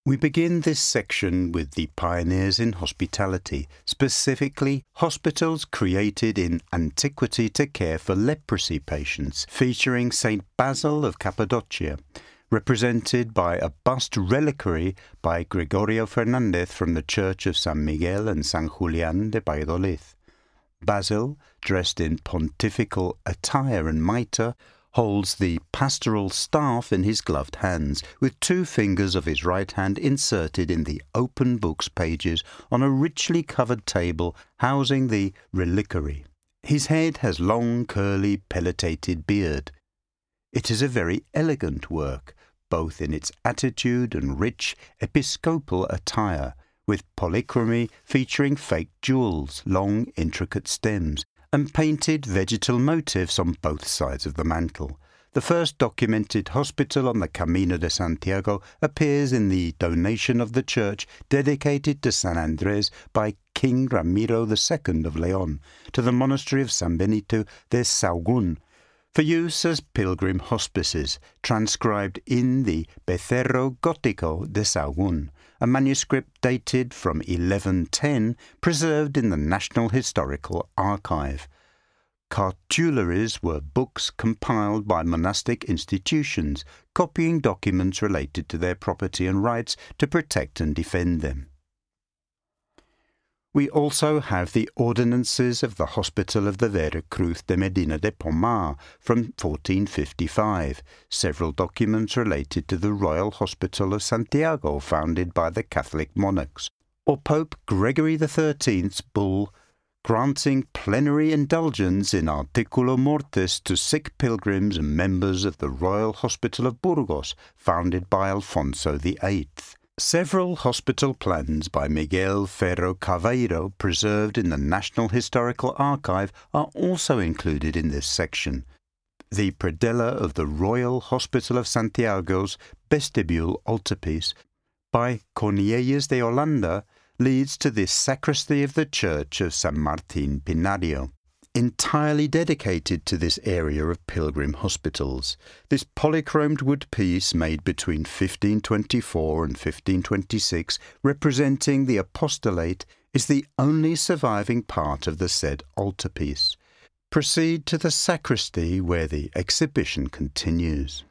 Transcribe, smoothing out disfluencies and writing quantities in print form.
We begin this section with the pioneers in hospitality, specifically hospitals created in antiquity to care for leprosy patients, featuring St. Basil of Cappadocia, represented by a bust reliquary by Gregorio Fernandez from the Church of San Miguel and San Julián de Valladolid. Basil, dressed in pontifical attire and mitre, holds the pastoral staff in his gloved hands, with 2 fingers of his right hand inserted in the open book's pages on a richly covered table housing the reliquary. His head has long, curly, peletated beard. It is a very elegant work, both in its attitude and rich episcopal attire, with polychromy featuring faked jewels, long, intricate stems, and painted vegetal motifs on both sides of the mantle. The first documented hospital on the Camino de Santiago appears in the donation of the church dedicated to San Andres by King Ramiro II of Leon to the monastery of San Benito de Sahagún, for use as pilgrim hospices, transcribed in the Becerro Gótico de Sahagún, a manuscript dated from 1110, preserved in the National Historical Archive. Cartularies were books compiled by monastic institutions, copying documents related to their property and rights to protect and defend them. We also have the ordinances of the Hospital of the Vera Cruz de Medina de Pomar from 1455, several documents related to the Royal Hospital of Santiago founded by the Catholic monarchs, or Pope Gregory XIII's bull granting plenary indulgence in articulo mortis to sick pilgrims and members of the Royal Hospital of Burgos, founded by Alfonso VIII. Several hospital plans by Miguel Ferro Carveiro, preserved in the National Historical Archive, are also included in this section. The predella of the Royal Hospital of Santiago's vestibule altarpiece by Cornelius de Holanda leads to the sacristy of the Church of San Martin Pinario, entirely dedicated to this area of pilgrim hospitals. This polychromed wood piece, made between 1524 and 1526, representing the apostolate, is the only surviving part of the said altarpiece. Proceed to the sacristy, where the exhibition continues.